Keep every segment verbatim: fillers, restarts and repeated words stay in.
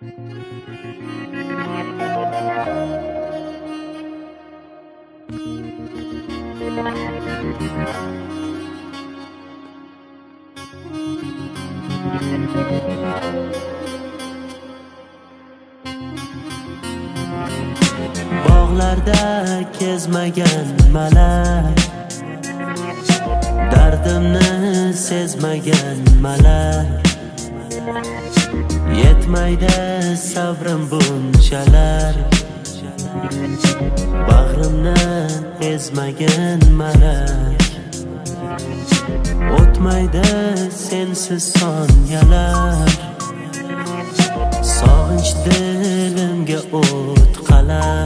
Bog'larda kezmagan malak, dardimni sezmagan malak, yetmaydi sabrim bunchalar, bag'rimni ezmagan malak, o'tmaydi sensiz soniyalar, sog'inch dilimga o't qalar,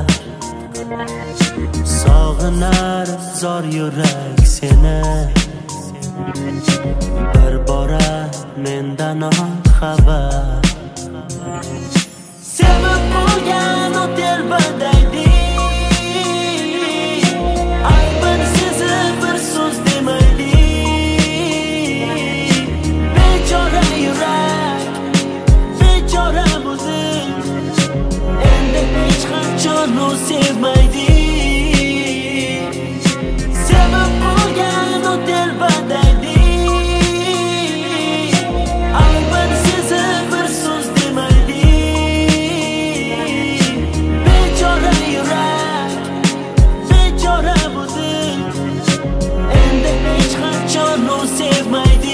sog'inar zor yurak seni, bir bora mendan ol xabar. Sevib bo'lgan o telbadaydi, aybin sezib bir so'z demaydi, bechora yurak, bechora o'zing, endi hech qachon u sevmaydi. Sevib bo'lgan o telbadaydi, aybin sezib bir so'z demaydi, bechora yurak, bechora o'zing, endi hech qachon u sevmaydi.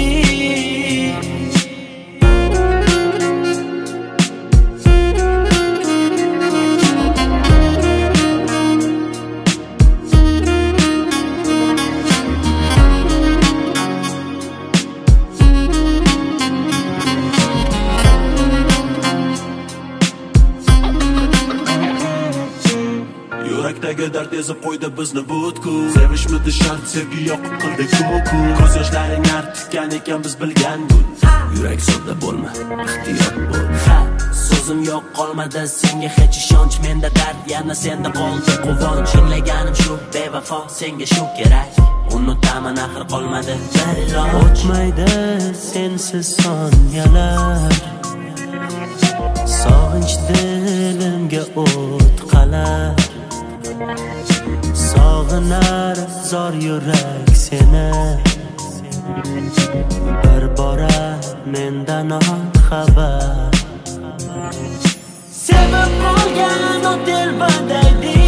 Yurakdagi dard ezib qo'ydi bizni butkul. Sevishmidi shart, sevgi yoqib qildi ko'ku. Ko'z yoshlaring artgan ekan biz bilgan gul. Yurak sodda bo'lma, ehtiyot bo'l. So'zim yo'q qolmadi senga hech ishonch, menda dard yana senda qoldi quvonch. Tinglaganim shu bevafo, senga shu kerak, unutaman axir qolmadi bir iloj. O'tmaydi sensiz soniyalar, sog'inch dilimga o't qalar, sog'inar zor yurak seni, bir bora mendan ol xabar. Sevib bo'lgan o telbadaydi,